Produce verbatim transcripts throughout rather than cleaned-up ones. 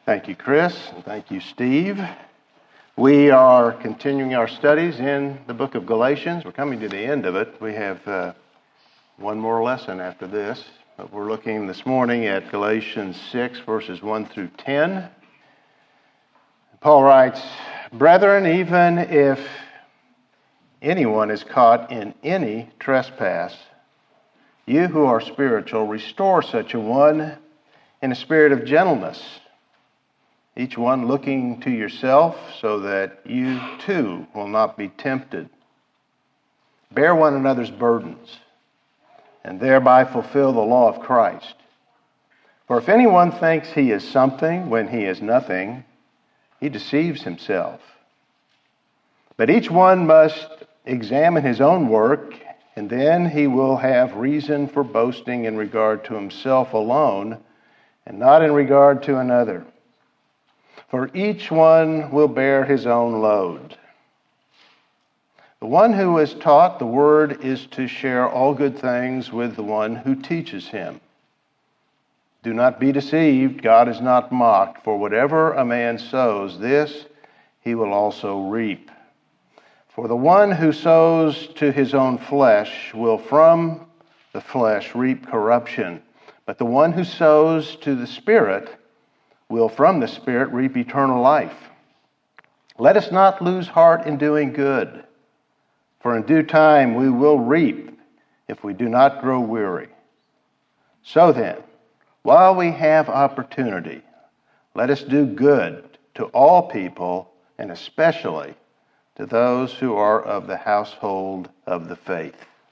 Thank you, Chris, and thank you, Steve. We are continuing our studies in the book of Galatians. We're coming to the end of it. We have uh, one more lesson after this, but we're looking this morning at Galatians six, verses one through ten. Paul writes, "Brethren, even if anyone is caught in any trespass, you who are spiritual, restore such a one in a spirit of gentleness, each one looking to yourself, so that you too will not be tempted. Bear one another's burdens, and thereby fulfill the law of Christ. For if anyone thinks he is something when he is nothing, he deceives himself. But each one must examine his own work, and then he will have reason for boasting in regard to himself alone, and not in regard to another. For each one will bear his own load. The one who is taught the word is to share all good things with the one who teaches him. Do not be deceived, God is not mocked, for whatever a man sows, this he will also reap. For the one who sows to his own flesh will from the flesh reap corruption, but the one who sows to the Spirit will from the Spirit reap eternal life. Let us not lose heart in doing good, for in due time we will reap if we do not grow weary. So then, while we have opportunity, let us do good to all people, and especially to those who are of the household of the faith."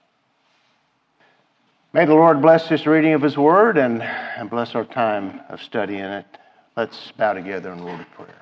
May the Lord bless this reading of His Word and, and bless our time of studying it. Let's bow together in a word of prayer.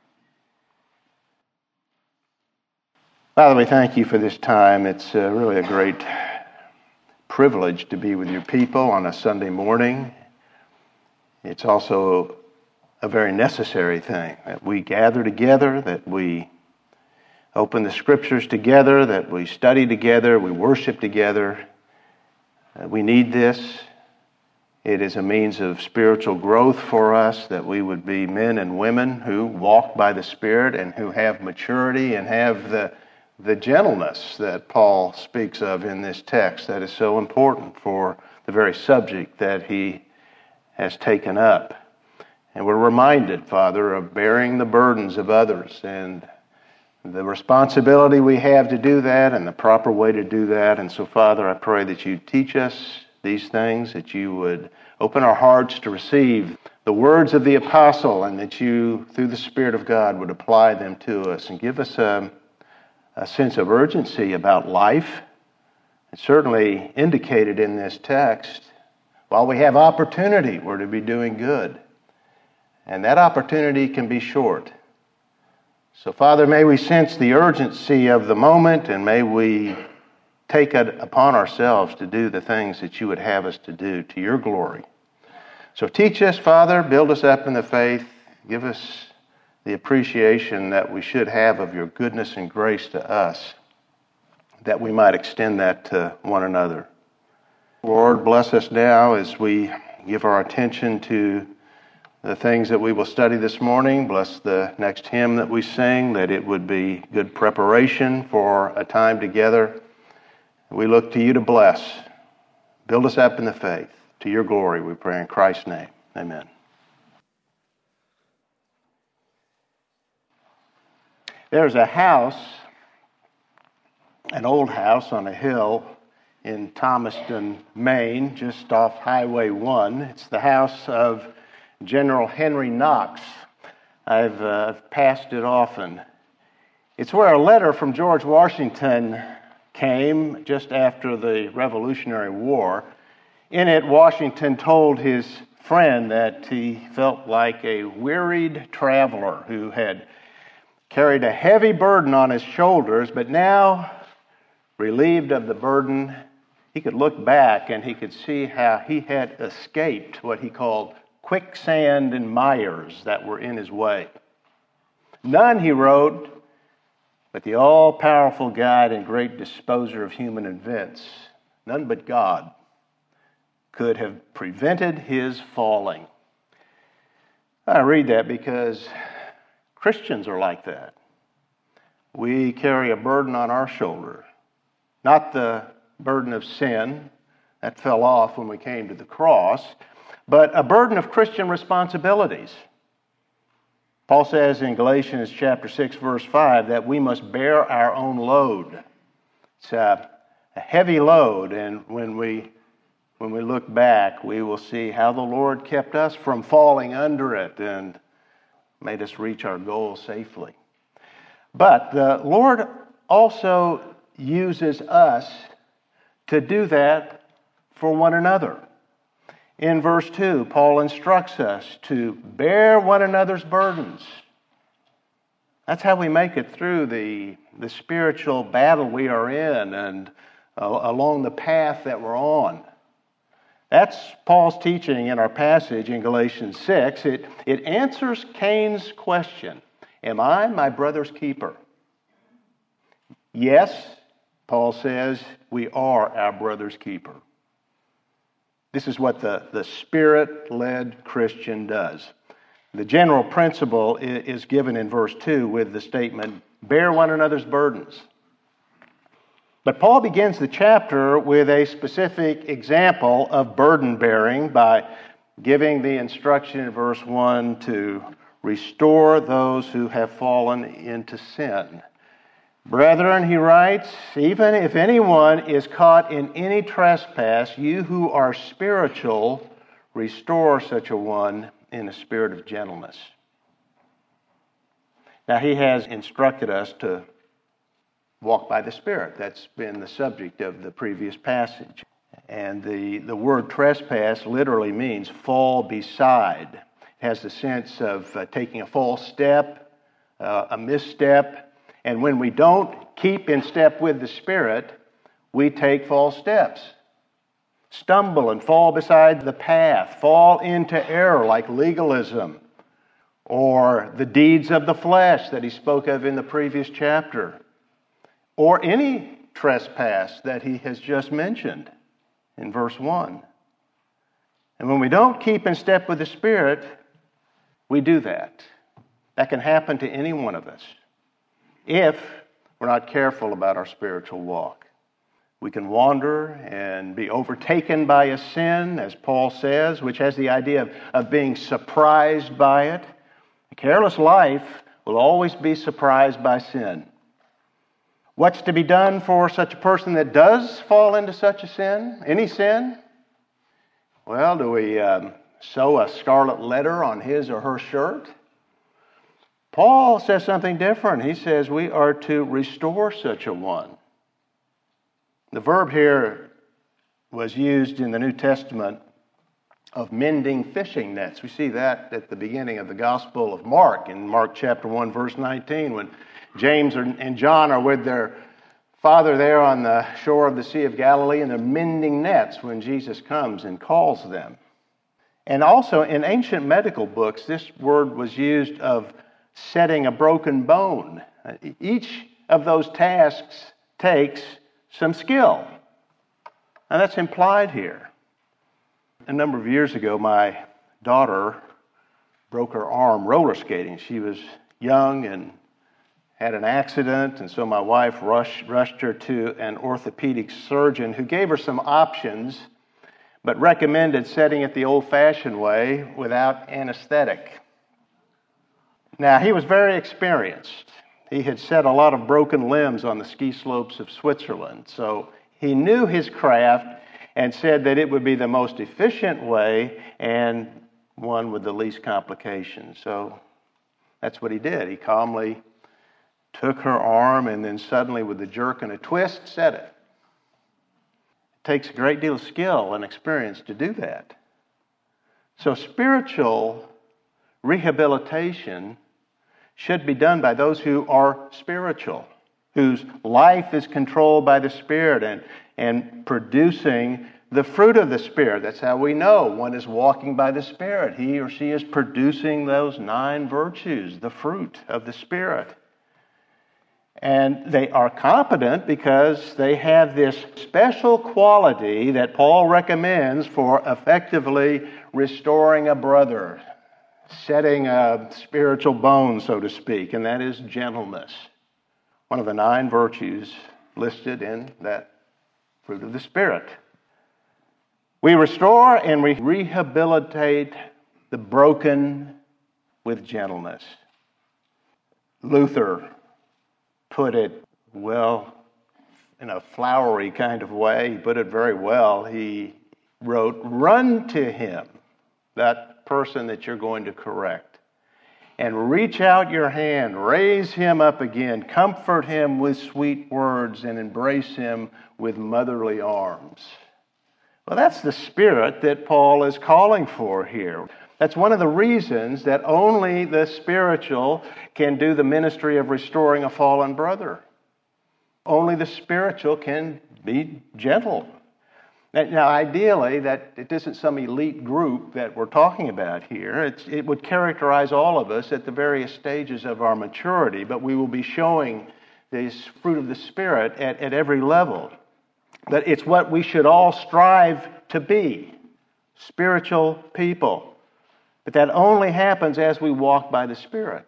Father, we thank you for this time. It's uh, really a great privilege to be with your people on a Sunday morning. It's also a very necessary thing that we gather together, that we open the Scriptures together, that we study together, we worship together. Uh, we need this. It is a means of spiritual growth for us, that we would be men and women who walk by the Spirit and who have maturity and have the, the gentleness that Paul speaks of in this text that is so important for the very subject that he has taken up. And we're reminded, Father, of bearing the burdens of others and the responsibility we have to do that and the proper way to do that. And so, Father, I pray that you teach us these things, that you would open our hearts to receive the words of the apostle, and that you, through the Spirit of God, would apply them to us and give us a, a sense of urgency about life. It's certainly indicated in this text. While we have opportunity, we're to be doing good. And that opportunity can be short. So, Father, may we sense the urgency of the moment, and may we take it upon ourselves to do the things that you would have us to do to your glory. So teach us, Father, build us up in the faith, give us the appreciation that we should have of your goodness and grace to us, that we might extend that to one another. Lord, bless us now as we give our attention to the things that we will study this morning. Bless the next hymn that we sing, that it would be good preparation for a time together. We look to you to bless. Build us up in the faith. To your glory, we pray in Christ's name. Amen. There's a house, an old house on a hill in Thomaston, Maine, just off Highway one. It's the house of General Henry Knox. I've uh, passed it often. It's where a letter from George Washington came just after the Revolutionary War. In it, Washington told his friend that he felt like a wearied traveler who had carried a heavy burden on his shoulders, but now, relieved of the burden, he could look back and he could see how he had escaped what he called quicksand and mires that were in his way. None, he wrote, but the all-powerful guide and great disposer of human events, none but God, could have prevented his falling. I read that because Christians are like that. We carry a burden on our shoulder. Not the burden of sin that fell off when we came to the cross, but a burden of Christian responsibilities. Paul says in Galatians chapter six, verse five, that we must bear our own load. It's a, a heavy load, and when we when we look back, we will see how the Lord kept us from falling under it and made us reach our goal safely. But the Lord also uses us to do that for one another. In verse two, Paul instructs us to bear one another's burdens. That's how we make it through the, the spiritual battle we are in and uh, along the path that we're on. That's Paul's teaching in our passage in Galatians six. It, it answers Cain's question, am I my brother's keeper? Yes, Paul says, we are our brother's keeper. This is what the, the Spirit-led Christian does. The general principle is given in verse two with the statement, bear one another's burdens. But Paul begins the chapter with a specific example of burden bearing by giving the instruction in verse one to restore those who have fallen into sin. Brethren, he writes, even if anyone is caught in any trespass, you who are spiritual, restore such a one in a spirit of gentleness. Now, he has instructed us to walk by the Spirit. That's been the subject of the previous passage. And the, the word trespass literally means fall beside. It has the sense of uh, taking a false step, uh, a misstep. And when we don't keep in step with the Spirit, we take false steps. Stumble and fall beside the path. Fall into error like legalism or the deeds of the flesh that he spoke of in the previous chapter. Or any trespass that he has just mentioned in verse one. And when we don't keep in step with the Spirit, we do that. That can happen to any one of us if we're not careful about our spiritual walk. We can wander and be overtaken by a sin, as Paul says, which has the idea of, of being surprised by it. A careless life will always be surprised by sin. What's to be done for such a person that does fall into such a sin, any sin? Well, do we um, sew a scarlet letter on his or her shirt? Paul says something different. He says we are to restore such a one. The verb here was used in the New Testament of mending fishing nets. We see that at the beginning of the Gospel of Mark, in Mark chapter one, verse nineteen, when James and John are with their father there on the shore of the Sea of Galilee, and they're mending nets when Jesus comes and calls them. And also in ancient medical books, this word was used of setting a broken bone. Each of those tasks takes some skill. And that's implied here. A number of years ago, my daughter broke her arm roller skating. She was young and had an accident, and so my wife rushed, rushed her to an orthopedic surgeon who gave her some options, but recommended setting it the old-fashioned way without anesthetic. Now, he was very experienced. He had set a lot of broken limbs on the ski slopes of Switzerland, so he knew his craft and said that it would be the most efficient way and one with the least complications. So that's what he did. He calmly took her arm and then suddenly, with a jerk and a twist, set it. It takes a great deal of skill and experience to do that. So spiritual rehabilitation should be done by those who are spiritual, whose life is controlled by the Spirit and, and producing the fruit of the Spirit. That's how we know one is walking by the Spirit. He or she is producing those nine virtues, the fruit of the Spirit. And they are competent because they have this special quality that Paul recommends for effectively restoring a brother. setting a spiritual bone, so to speak, and that is gentleness. One of the nine virtues listed in that fruit of the Spirit. We restore and we rehabilitate the broken with gentleness. Luther put it well, in a flowery kind of way. He put it very well. He wrote, "Run to him," that person that you're going to correct, "and reach out your hand, raise him up again, comfort him with sweet words, and embrace him with motherly arms." Well, that's the spirit that Paul is calling for here. That's one of the reasons that only the spiritual can do the ministry of restoring a fallen brother. Only the spiritual can be gentle. Now, ideally, that it isn't some elite group that we're talking about here. It's, it would characterize all of us at the various stages of our maturity, but we will be showing this fruit of the Spirit at, at every level. That it's what we should all strive to be, spiritual people. But that only happens as we walk by the Spirit.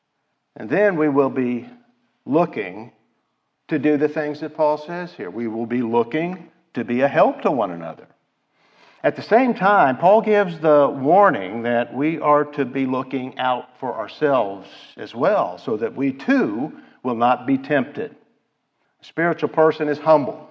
And then we will be looking to do the things that Paul says here. We will be looking to be a help to one another. At the same time, Paul gives the warning that we are to be looking out for ourselves as well, so that we too will not be tempted. A spiritual person is humble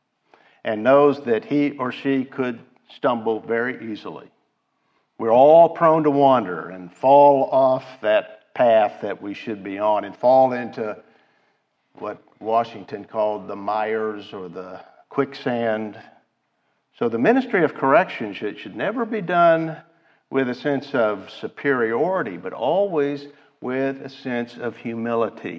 and knows that he or she could stumble very easily. We're all prone to wander and fall off that path that we should be on and fall into what Washington called the mires or the quicksand. So the ministry of correction should, should never be done with a sense of superiority, but always with a sense of humility.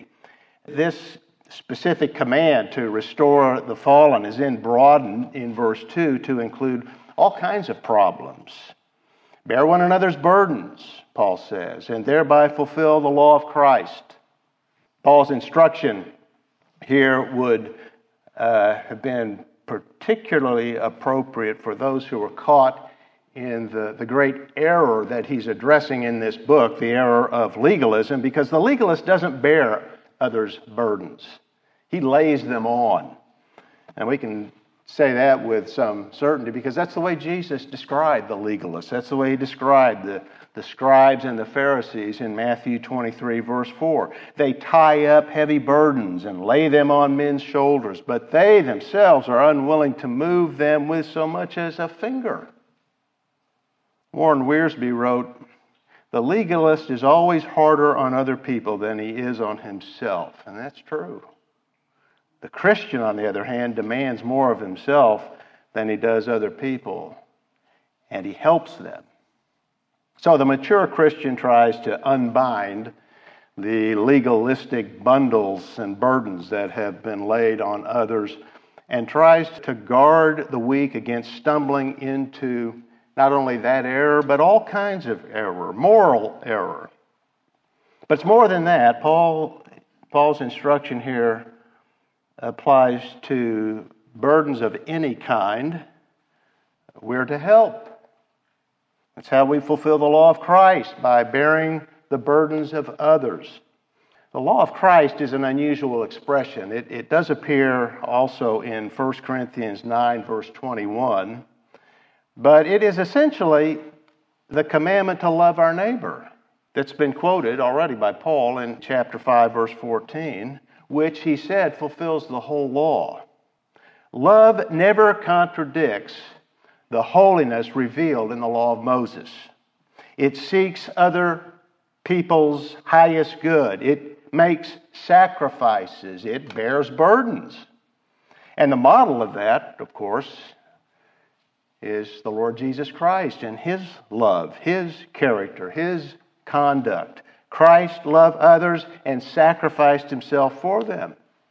This specific command to restore the fallen is then broadened in verse two to include all kinds of problems. Bear one another's burdens, Paul says, and thereby fulfill the law of Christ. Paul's instruction here would uh, have been particularly appropriate for those who were caught in the, the great error that he's addressing in this book, the error of legalism, because the legalist doesn't bear others' burdens. He lays them on. And we can say that with some certainty because that's the way Jesus described the legalists. That's the way he described the, the scribes and the Pharisees in Matthew twenty-three, verse four. They tie up heavy burdens and lay them on men's shoulders, but they themselves are unwilling to move them with so much as a finger. Warren Wiersbe wrote, "The legalist is always harder on other people than he is on himself." And that's true. The Christian, on the other hand, demands more of himself than he does other people, and he helps them. So the mature Christian tries to unbind the legalistic bundles and burdens that have been laid on others and tries to guard the weak against stumbling into not only that error, but all kinds of error, moral error. But it's more than that. Paul, Paul's instruction here applies to burdens of any kind. We're to help. That's how we fulfill the law of Christ, by bearing the burdens of others. The law of Christ is an unusual expression. It, it does appear also in First Corinthians nine, verse twenty-one, but it is essentially the commandment to love our neighbor that's been quoted already by Paul in chapter five, verse fourteen, which he said fulfills the whole law. Love never contradicts the holiness revealed in the law of Moses. It seeks other people's highest good. It makes sacrifices. It bears burdens. And the model of that, of course, is the Lord Jesus Christ and His love, His character, His conduct. Christ loved others and sacrificed Himself for them.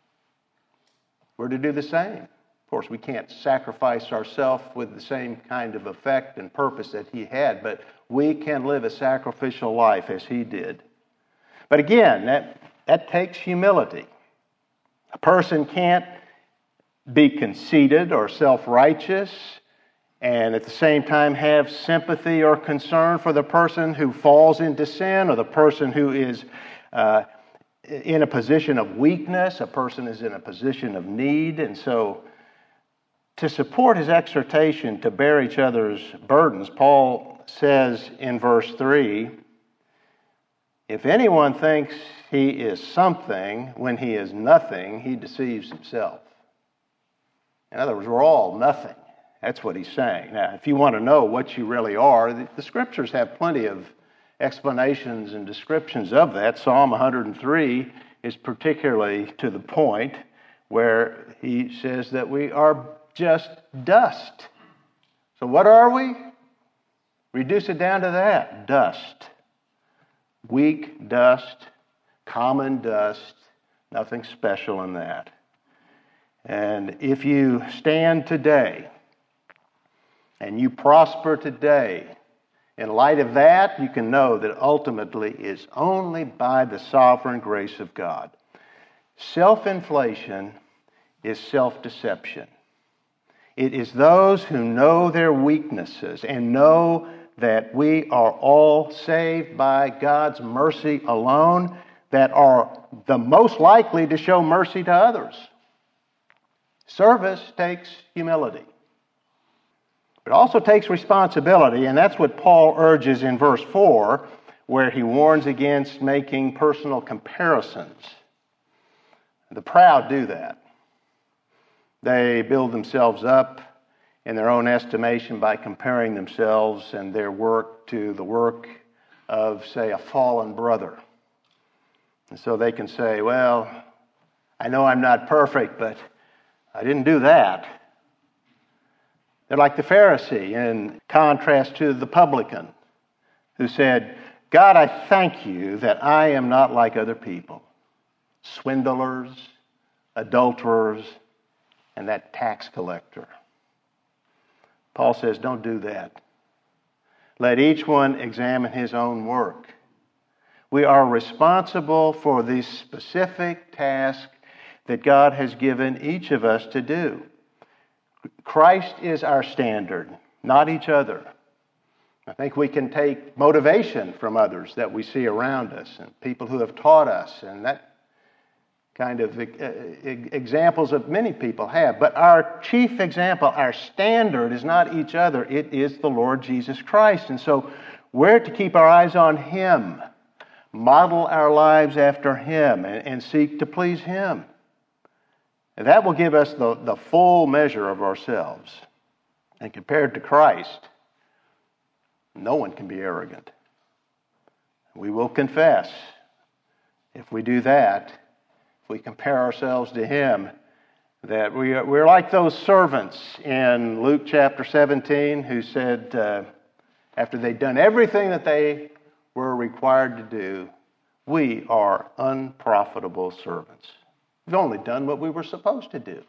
We're to do the same. Of course, we can't sacrifice ourselves with the same kind of effect and purpose that He had, but we can live a sacrificial life as He did. But again, that, that takes humility. A person can't be conceited or self-righteous and at the same time have sympathy or concern for the person who falls into sin or the person who is uh, in a position of weakness, a person is in a position of need. And so to support his exhortation to bear each other's burdens, Paul says in verse three, if anyone thinks he is something when he is nothing, he deceives himself. In other words, we're all nothing. That's what he's saying. Now, if you want to know what you really are, the, the Scriptures have plenty of explanations and descriptions of that. Psalm one hundred three is particularly to the point where he says that we are just dust. So what are we? Reduce it down to that, dust. Weak dust, common dust, nothing special in that. And if you stand today and you prosper today, in light of that, you can know that ultimately it's only by the sovereign grace of God. Self-inflation is self-deception. It is those who know their weaknesses and know that we are all saved by God's mercy alone that are the most likely to show mercy to others. Service takes humility. It also takes responsibility, and that's what Paul urges in verse four, where he warns against making personal comparisons. The proud do that. They build themselves up in their own estimation by comparing themselves and their work to the work of, say, a fallen brother. And so they can say, well, I know I'm not perfect, but I didn't do that. They're like the Pharisee in contrast to the publican who said, God, I thank you that I am not like other people, swindlers, adulterers, and that tax collector. Paul says, don't do that. Let each one examine his own work. We are responsible for the specific task that God has given each of us to do. Christ is our standard, not each other. I think we can take motivation from others that we see around us and people who have taught us, and that kind of examples of many people have. But our chief example, our standard is not each other. It is the Lord Jesus Christ. And so we're to keep our eyes on Him, model our lives after Him, and, and seek to please Him. And that will give us the, the full measure of ourselves. And compared to Christ, no one can be arrogant. We will confess. If we do that, if we compare ourselves to Him, that we are, we're like those servants in Luke chapter seventeen who said, uh, after they'd done everything that they were required to do, we are unprofitable servants. We've only done what we were supposed to do.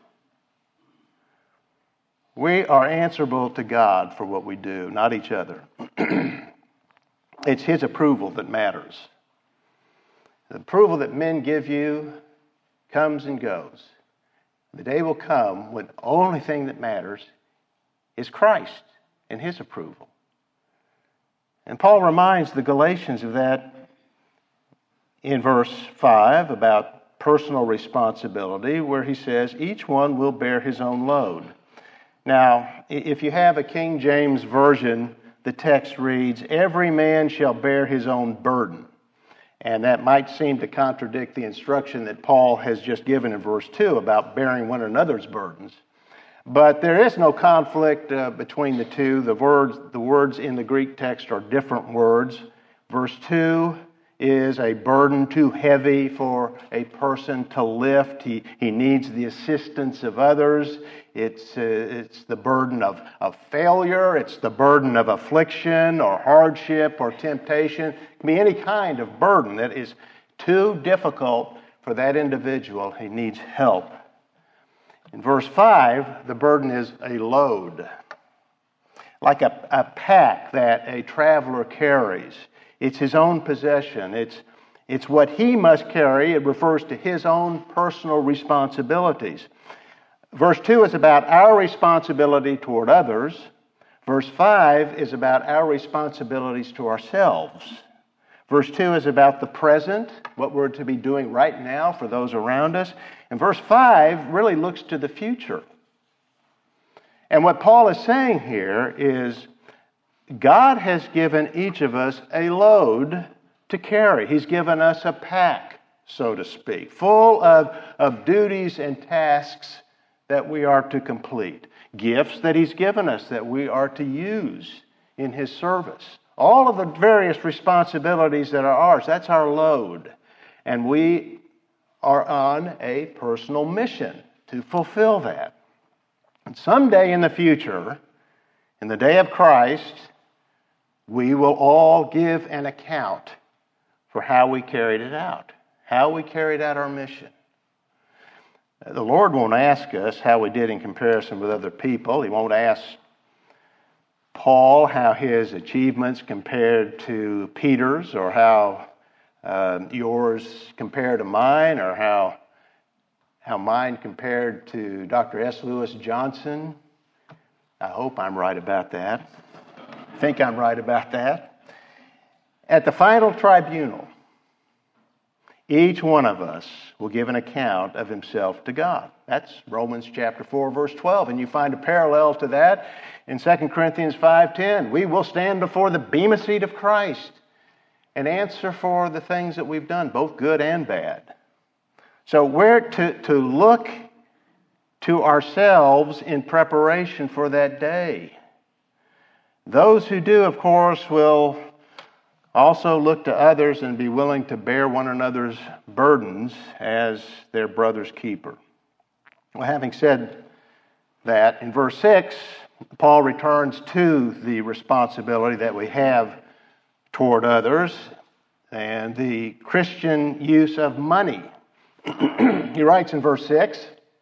We are answerable to God for what we do, not each other. It's His approval that matters. The approval that men give you comes and goes. The day will come when the only thing that matters is Christ and His approval. And Paul reminds the Galatians of that in verse five about personal responsibility, where he says, each one will bear his own load. Now, if you have a King James Version, the text reads, every man shall bear his own burden. And that might seem to contradict the instruction that Paul has just given in verse two about bearing one another's burdens. But there is no conflict uh, between the two. The words, the words in the Greek text are different words. Verse two is a burden too heavy for a person to lift. He, he needs the assistance of others. It's, uh, it's the burden of, of failure. It's the burden of affliction or hardship or temptation. It can be any kind of burden that is too difficult for that individual. He needs help. In verse five, the burden is a load, like a, a pack that a traveler carries. It's his own possession. It's, it's what he must carry. It refers to his own personal responsibilities. Verse two is about our responsibility toward others. Verse five is about our responsibilities to ourselves. Verse two is about the present, what we're to be doing right now for those around us. And verse five really looks to the future. And what Paul is saying here is God has given each of us a load to carry. He's given us a pack, so to speak, full of, of duties and tasks that we are to complete. Gifts that He's given us that we are to use in His service. All of the various responsibilities that are ours, that's our load. And we are on a personal mission to fulfill that. And someday in the future, in the day of Christ, we will all give an account for how we carried it out, how we carried out our mission. The Lord won't ask us how we did in comparison with other people. He won't ask Paul how his achievements compared to Peter's, or how uh, yours compared to mine, or how how mine compared to Doctor S. Lewis Johnson. I hope I'm right about that. I think I'm right about that. At the final tribunal, each one of us will give an account of himself to God. That's Romans chapter four, verse twelve. And you find a parallel to that in Second Corinthians five ten. We will stand before the bema seat of Christ and answer for the things that we've done, both good and bad. So we're to, to look to ourselves in preparation for that day. Those who do, of course, will also look to others and be willing to bear one another's burdens as their brother's keeper. Well, having said that, in verse six, Paul returns to the responsibility that we have toward others and the Christian use of money. He writes in verse six,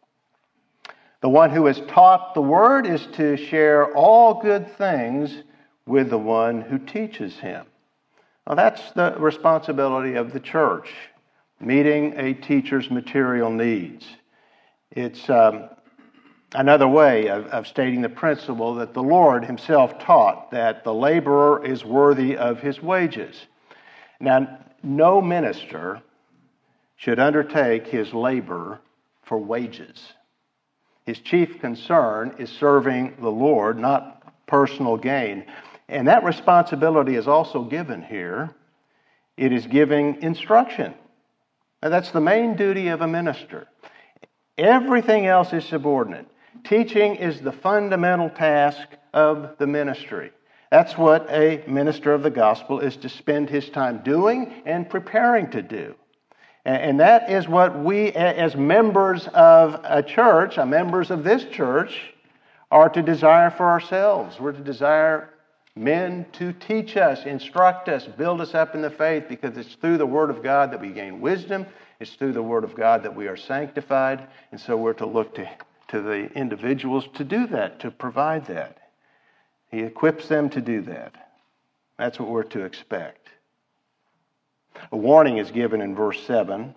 "The one who is taught the word is to share all good things with the one who teaches him." Well, that's the responsibility of the church, meeting a teacher's material needs. It's um, another way of, of stating the principle that the Lord Himself taught, that the laborer is worthy of his wages. Now, no minister should undertake his labor for wages. His chief concern is serving the Lord, not personal gain. And that responsibility is also given here. It is giving instruction. Now, that's the main duty of a minister. Everything else is subordinate. Teaching is the fundamental task of the ministry. That's what a minister of the gospel is to spend his time doing and preparing to do. And that is what we, as members of a church, members of this church, are to desire for ourselves. We're to desire men to teach us, instruct us, build us up in the faith, because it's through the Word of God that we gain wisdom. It's through the Word of God that we are sanctified. And so we're to look to, to the individuals to do that, to provide that. He equips them to do that. That's what we're to expect. A warning is given in verse seven.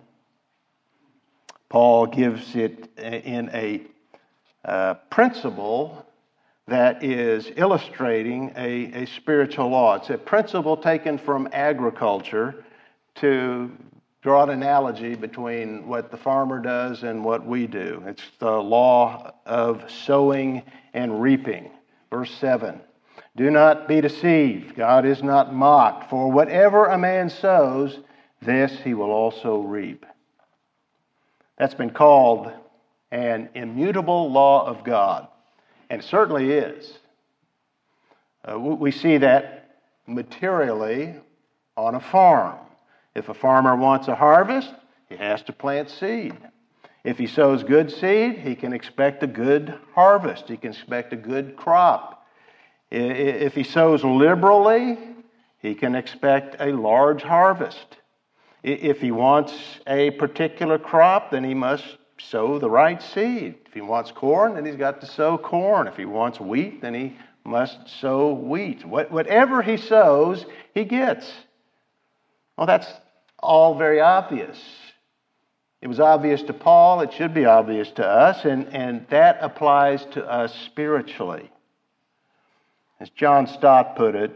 Paul gives it in a uh, principle that is illustrating a, a spiritual law. It's a principle taken from agriculture to draw an analogy between what the farmer does and what we do. It's the law of sowing and reaping. Verse seven, "Do not be deceived. God is not mocked. For whatever a man sows, this he will also reap." That's been called an immutable law of God. And it certainly is. Uh, we see that materially on a farm. If a farmer wants a harvest, he has to plant seed. If he sows good seed, he can expect a good harvest. He can expect a good crop. If he sows liberally, he can expect a large harvest. If he wants a particular crop, then he must sow the right seed. If he wants corn, then he's got to sow corn. If he wants wheat, then he must sow wheat. Whatever he sows, he gets. Well, that's all very obvious. It was obvious to Paul. It should be obvious to us. And, and that applies to us spiritually. As John Stott put it,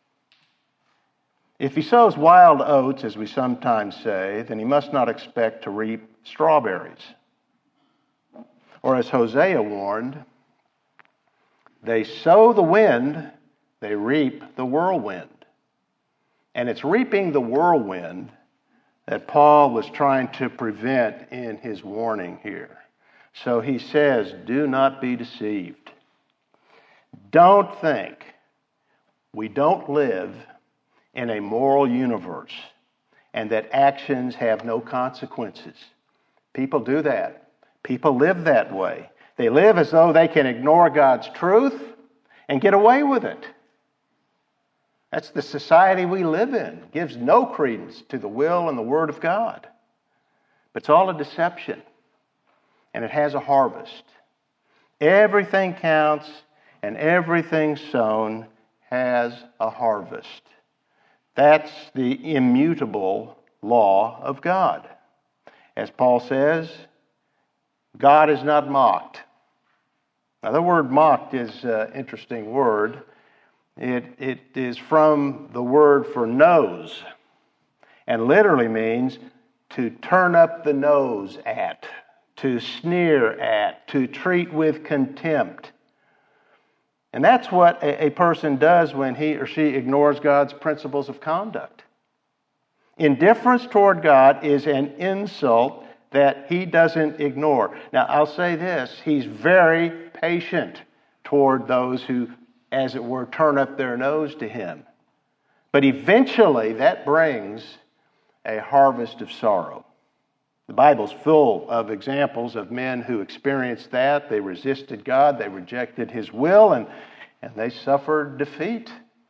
if he sows wild oats, as we sometimes say, then he must not expect to reap strawberries. Or as Hosea warned, they sow the wind, they reap the whirlwind. And it's reaping the whirlwind that Paul was trying to prevent in his warning here. So he says, do not be deceived. Don't think we don't live in a moral universe and that actions have no consequences. People do that. People live that way. They live as though they can ignore God's truth and get away with it. That's the society we live in. It gives no credence to the will and the Word of God. But it's all a deception. And it has a harvest. Everything counts and everything sown has a harvest. That's the immutable law of God. As Paul says, God is not mocked. Now, the word mocked is an interesting word. It, it is from the word for nose, and literally means to turn up the nose at, to sneer at, to treat with contempt. And that's what a, a person does when he or she ignores God's principles of conduct. Indifference toward God is an insult that he doesn't ignore. Now, I'll say this, he's very patient toward those who, as it were, turn up their nose to him. But eventually that brings a harvest of sorrow. The Bible's full of examples of men who experienced that. They resisted God, they rejected his will, and, and they suffered defeat.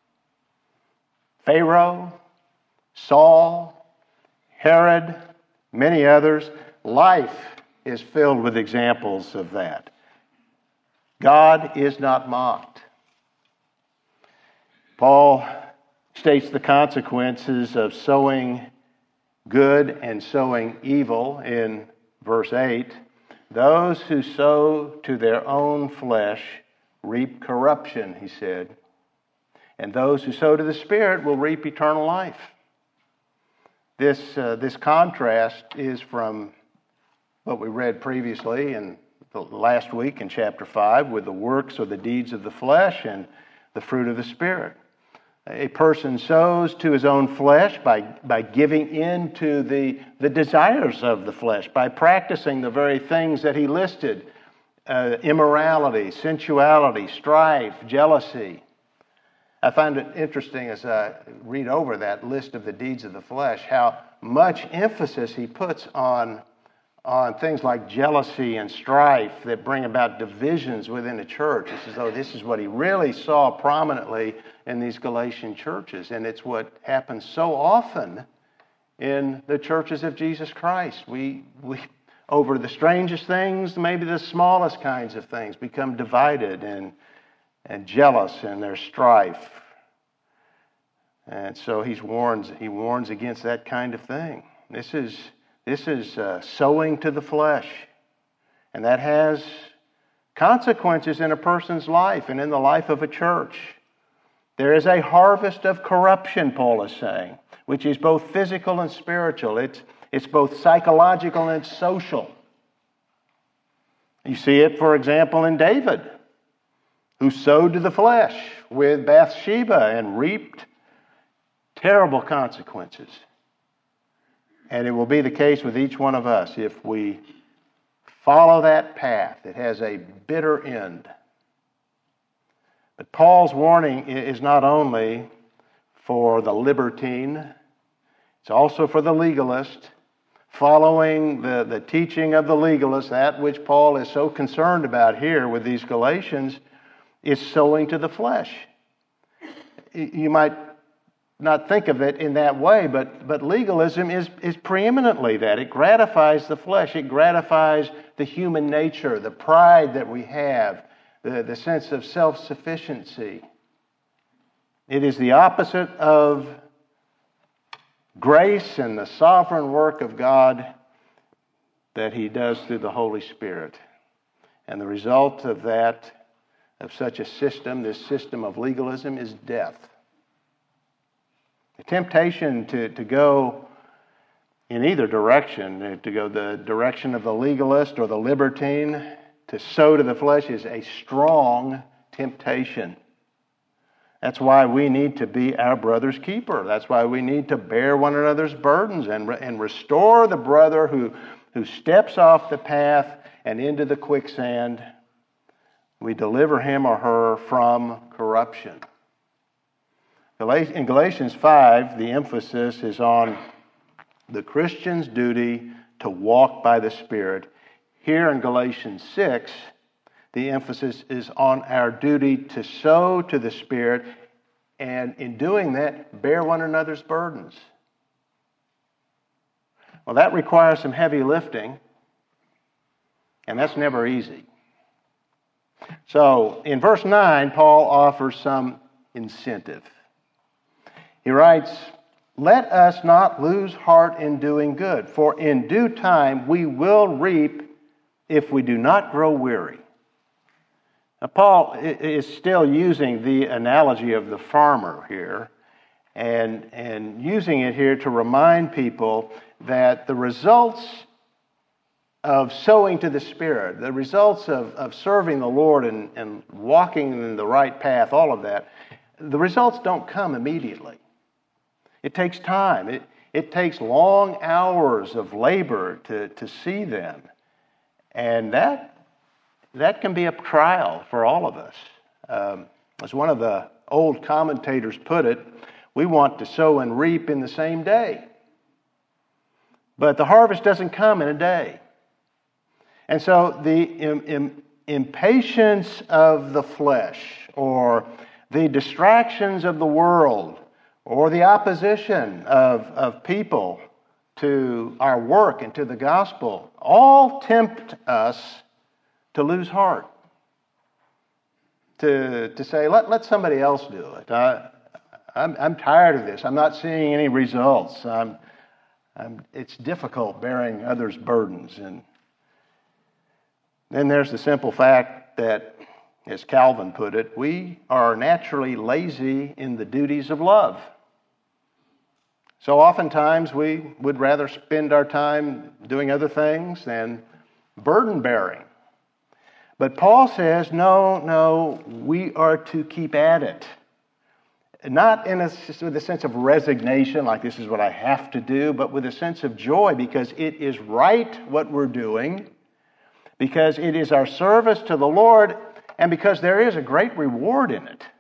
Pharaoh, Saul, Herod, many others. Life is filled with examples of that. God is not mocked. Paul states the consequences of sowing good and sowing evil in verse eight. Those who sow to their own flesh reap corruption, he said. And those who sow to the Spirit will reap eternal life. This, uh, this contrast is from what we read previously in the last week in chapter five with the works or the deeds of the flesh and the fruit of the Spirit. A person sows to his own flesh by, by giving in to the, the desires of the flesh, by practicing the very things that he listed, uh, immorality, sensuality, strife, jealousy. I find it interesting as I read over that list of the deeds of the flesh, how much emphasis he puts on, on things like jealousy and strife that bring about divisions within a church. It's as though this is what he really saw prominently in these Galatian churches. And it's what happens so often in the churches of Jesus Christ. We, we over the strangest things, maybe the smallest kinds of things, become divided and, and jealous in their strife. And so he warns, he warns against that kind of thing. This is, this is uh, sowing to the flesh. And that has consequences in a person's life and in the life of a church. There is a harvest of corruption, Paul is saying, which is both physical and spiritual. It's, it's both psychological and social. You see it, for example, in David, who sowed to the flesh with Bathsheba and reaped terrible consequences. And it will be the case with each one of us if we follow that path. It has a bitter end. But Paul's warning is not only for the libertine, it's also for the legalist. Following the, the teaching of the legalist, that which Paul is so concerned about here with these Galatians, is sowing to the flesh. You might not think of it in that way, but, but legalism is, is preeminently that. It gratifies the flesh. It gratifies the human nature, the pride that we have, the, the sense of self-sufficiency. It is the opposite of grace and the sovereign work of God that He does through the Holy Spirit. And the result of that, of such a system, this system of legalism, is death. The temptation to, to go in either direction, to go the direction of the legalist or the libertine, to sow to the flesh, is a strong temptation. That's why we need to be our brother's keeper. That's why we need to bear one another's burdens and, and restore the brother who, who steps off the path and into the quicksand. We deliver him or her from corruption. In Galatians five, the emphasis is on the Christian's duty to walk by the Spirit. Here in Galatians six, the emphasis is on our duty to sow to the Spirit, and in doing that, bear one another's burdens. Well, that requires some heavy lifting, and that's never easy. So, in verse nine, Paul offers some incentive. He writes, "Let us not lose heart in doing good, for in due time we will reap if we do not grow weary." Now, Paul is still using the analogy of the farmer here, and, and using it here to remind people that the results of sowing to the Spirit, the results of, of serving the Lord and, and walking in the right path, all of that, the results don't come immediately. It takes time. It, it takes long hours of labor to, to see them. And that that can be a trial for all of us. Um, as one of the old commentators put it, we want to sow and reap in the same day. But the harvest doesn't come in a day. And so the im- im- impatience of the flesh, or the distractions of the world, or the opposition of, of people to our work and to the gospel, all tempt us to lose heart. To, to say, let, let somebody else do it. I, I'm, I'm tired of this. I'm not seeing any results. I'm, I'm, it's difficult bearing others' burdens. And then there's the simple fact that, as Calvin put it, we are naturally lazy in the duties of love. So oftentimes we would rather spend our time doing other things than burden bearing. But Paul says, no, no, we are to keep at it. Not in a, with a sense of resignation, like this is what I have to do, but with a sense of joy, because it is right what we're doing, because it is our service to the Lord, and because there is a great reward in it.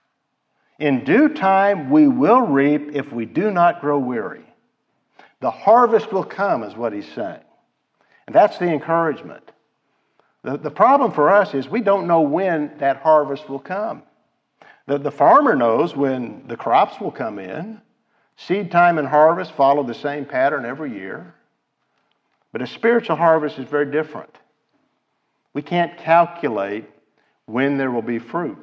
In due time, we will reap if we do not grow weary. The harvest will come, is what he's saying. And that's the encouragement. The, the problem for us is we don't know when that harvest will come. The, the farmer knows when the crops will come in. Seed time and harvest follow the same pattern every year. But a spiritual harvest is very different. We can't calculate when there will be fruit.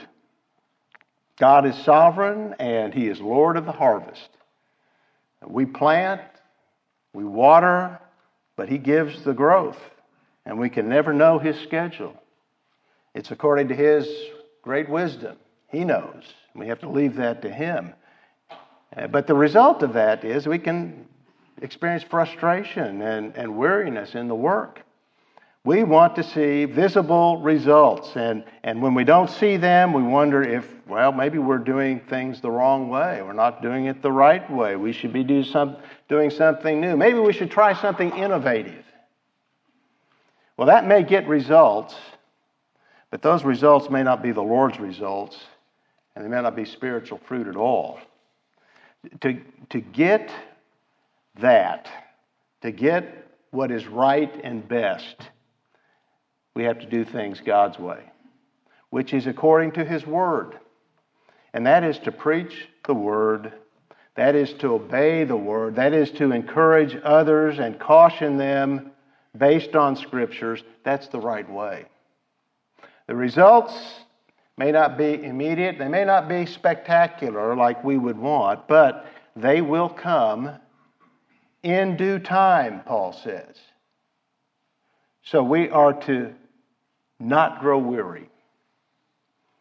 God is sovereign and He is Lord of the harvest. We plant, we water, but He gives the growth. And we can never know His schedule. It's according to His great wisdom. He knows. We have to leave that to Him. But the result of that is we can experience frustration and, and weariness in the work. We want to see visible results. And, and when we don't see them, we wonder if, well, maybe we're doing things the wrong way. We're not doing it the right way. We should be do some, doing something new. Maybe we should try something innovative. Well, that may get results, but those results may not be the Lord's results, and they may not be spiritual fruit at all. To, to get that, to get what is right and best, we have to do things God's way, which is according to His Word. And that is to preach the Word. That is to obey the Word. That is to encourage others and caution them based on Scriptures. That's the right way. The results may not be immediate. They may not be spectacular like we would want, but they will come in due time, Paul says. So we are to not grow weary.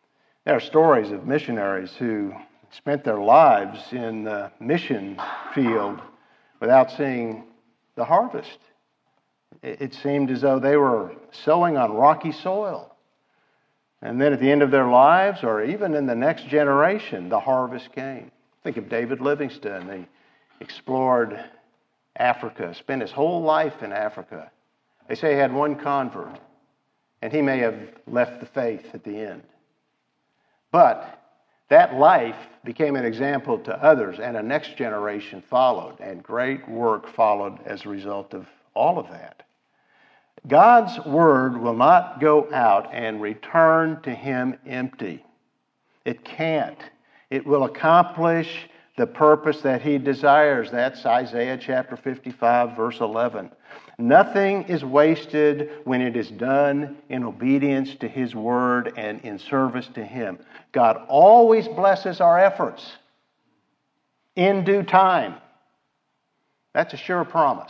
There are stories of missionaries who spent their lives in the mission field without seeing the harvest. It seemed as though they were sowing on rocky soil. And then at the end of their lives, or even in the next generation, the harvest came. Think of David Livingstone. He explored Africa, spent his whole life in Africa. They say he had one convert, and he may have left the faith at the end. But that life became an example to others, and a next generation followed, and great work followed as a result of all of that. God's word will not go out and return to him empty. It can't. It will accomplish the purpose that he desires. That's Isaiah chapter fifty-five, verse eleven. Nothing is wasted when it is done in obedience to his word and in service to him. God always blesses our efforts in due time. That's a sure promise.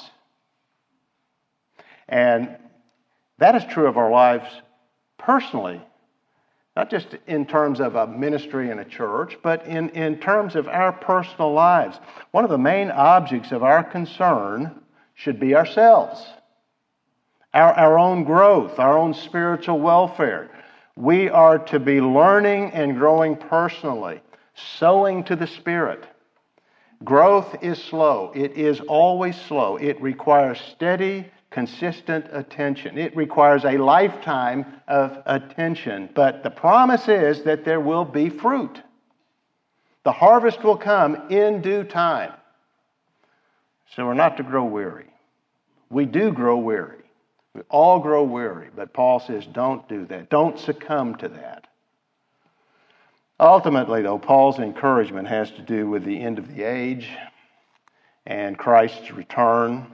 And that is true of our lives personally, not just in terms of a ministry in a church, but in, in terms of our personal lives. One of the main objects of our concern should be ourselves, our, our own growth, our own spiritual welfare. We are to be learning and growing personally, sowing to the Spirit. Growth is slow. It is always slow. It requires steady, consistent attention. It requires a lifetime of attention. But the promise is that there will be fruit. The harvest will come in due time. So we're not to grow weary. We do grow weary. We all grow weary. But Paul says, don't do that. Don't succumb to that. Ultimately, though, Paul's encouragement has to do with the end of the age and Christ's return.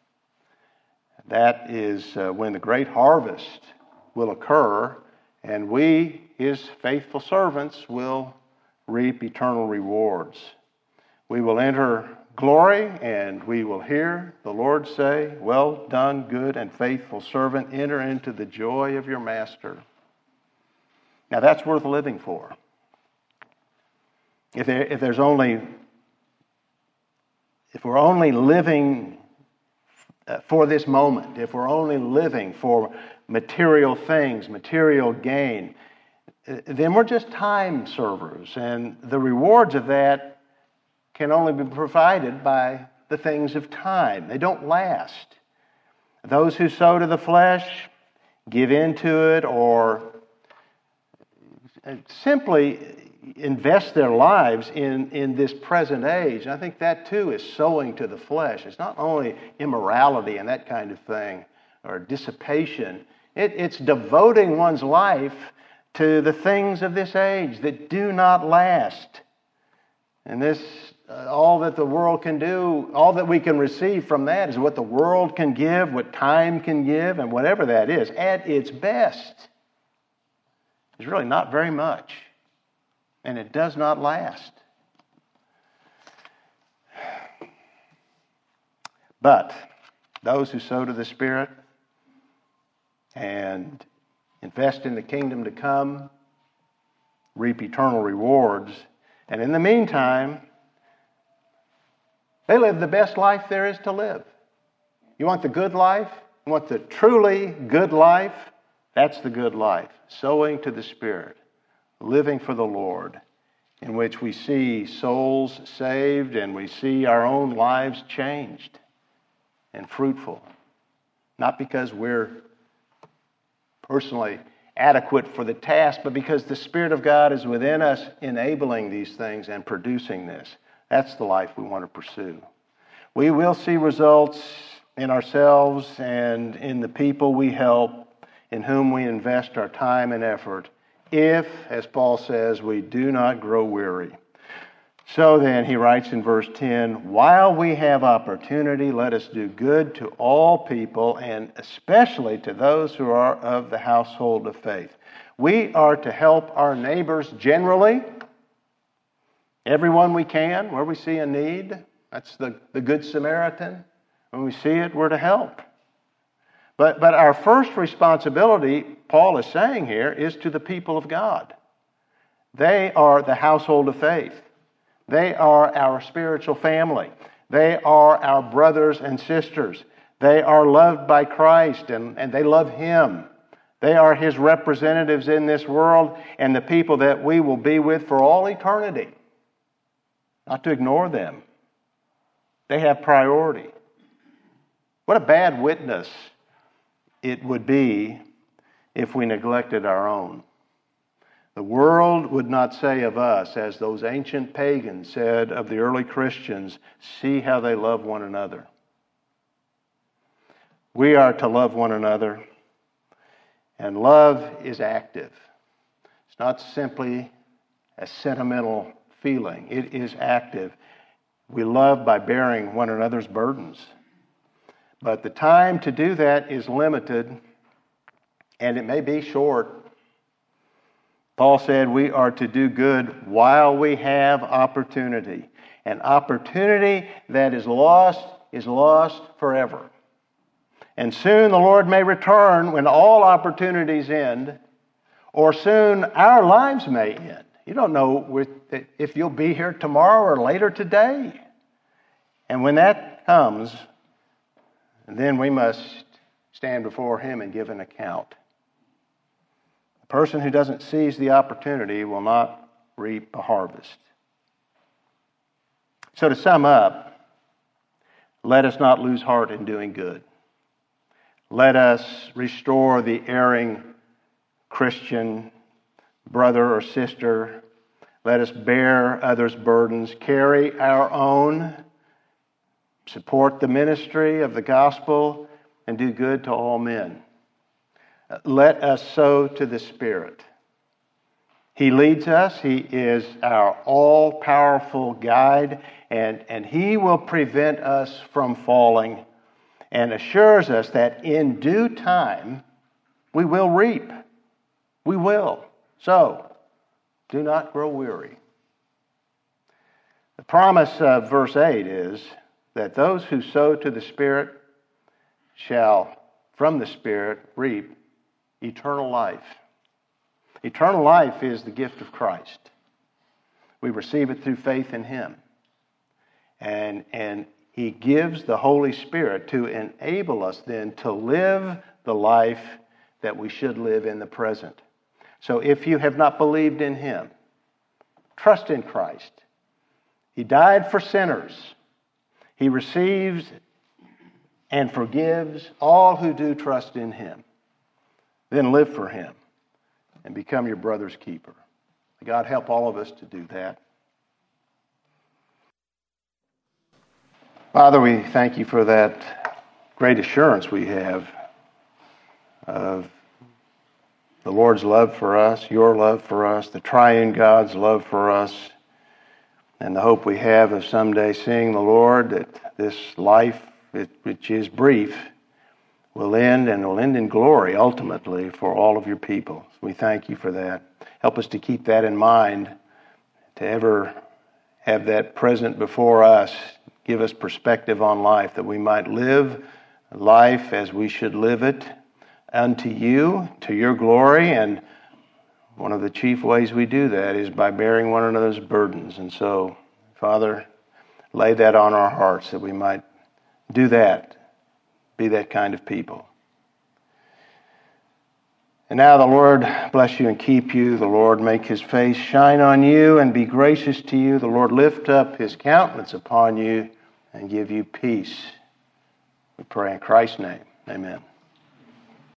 That is uh, when the great harvest will occur, and we, his faithful servants, will reap eternal rewards. We will enter glory, and we will hear the Lord say, "Well done, good and faithful servant. Enter into the joy of your master." Now that's worth living for. If, there, if there's only, if we're only living for this moment, if we're only living for material things, material gain, then we're just time servers. And the rewards of that can only be provided by the things of time. They don't last. Those who sow to the flesh, give into it, or simply invest their lives in, in this present age. And I think that too is sowing to the flesh. It's not only immorality and that kind of thing, or dissipation. It, it's devoting one's life to the things of this age that do not last. And this, uh, all that the world can do, all that we can receive from that is what the world can give, what time can give, and whatever that is, at its best, is really not very much. And it does not last. But those who sow to the Spirit and invest in the kingdom to come reap eternal rewards. And in the meantime, they live the best life there is to live. You want the good life? You want the truly good life? That's the good life. Sowing to the Spirit. Living for the Lord, in which we see souls saved and we see our own lives changed and fruitful. Not because we're personally adequate for the task, but because the Spirit of God is within us, enabling these things and producing this. That's the life we want to pursue. We will see results in ourselves and in the people we help, in whom we invest our time and effort, if, as Paul says, we do not grow weary. So then, he writes in verse ten, while we have opportunity, let us do good to all people, and especially to those who are of the household of faith. We are to help our neighbors generally, everyone we can, where we see a need. That's the, the Good Samaritan. When we see it, we're to help. But, but our first responsibility, Paul is saying here, is to the people of God. They are the household of faith. They are our spiritual family. They are our brothers and sisters. They are loved by Christ, and, and they love Him. They are His representatives in this world and the people that we will be with for all eternity. Not to ignore them. They have priority. What a bad witness it would be if we neglected our own. The world would not say of us, as those ancient pagans said of the early Christians, see how they love one another. We are to love one another, and love is active. It's not simply a sentimental feeling. It is active. We love by bearing one another's burdens. But the time to do that is limited, and it may be short. Paul said we are to do good while we have opportunity. An opportunity that is lost is lost forever. And soon the Lord may return when all opportunities end, or soon our lives may end. You don't know if you'll be here tomorrow or later today. And when that comes, then we must stand before Him and give an account. The person who doesn't seize the opportunity will not reap a harvest. So to sum up, let us not lose heart in doing good. Let us restore the erring Christian brother or sister. Let us bear others' burdens, carry our own, support the ministry of the gospel, and do good to all men. Let us sow to the Spirit. He leads us. He is our all-powerful guide, and, and He will prevent us from falling and assures us that in due time we will reap. We will. So, do not grow weary. The promise of verse eight is that those who sow to the Spirit shall, from the Spirit, reap eternal life. Eternal life is the gift of Christ. We receive it through faith in Him. And, and He gives the Holy Spirit to enable us then to live the life that we should live in the present. So if you have not believed in Him, trust in Christ. He died for sinners. He receives and forgives all who do trust in Him. Then live for Him and become your brother's keeper. May God help all of us to do that. Father, we thank You for that great assurance we have of the Lord's love for us, Your love for us, the triune God's love for us, and the hope we have of someday seeing the Lord, that this life, which is brief, will end and will end in glory ultimately for all of Your people. We thank You for that. Help us to keep that in mind, to ever have that present before us. Give us perspective on life, that we might live life as we should live it unto You, to Your glory. And one of the chief ways we do that is by bearing one another's burdens. And so, Father, lay that on our hearts, that we might do that. Be that kind of people. And now the Lord bless you and keep you. The Lord make His face shine on you and be gracious to you. The Lord lift up His countenance upon you and give you peace. We pray in Christ's name. Amen.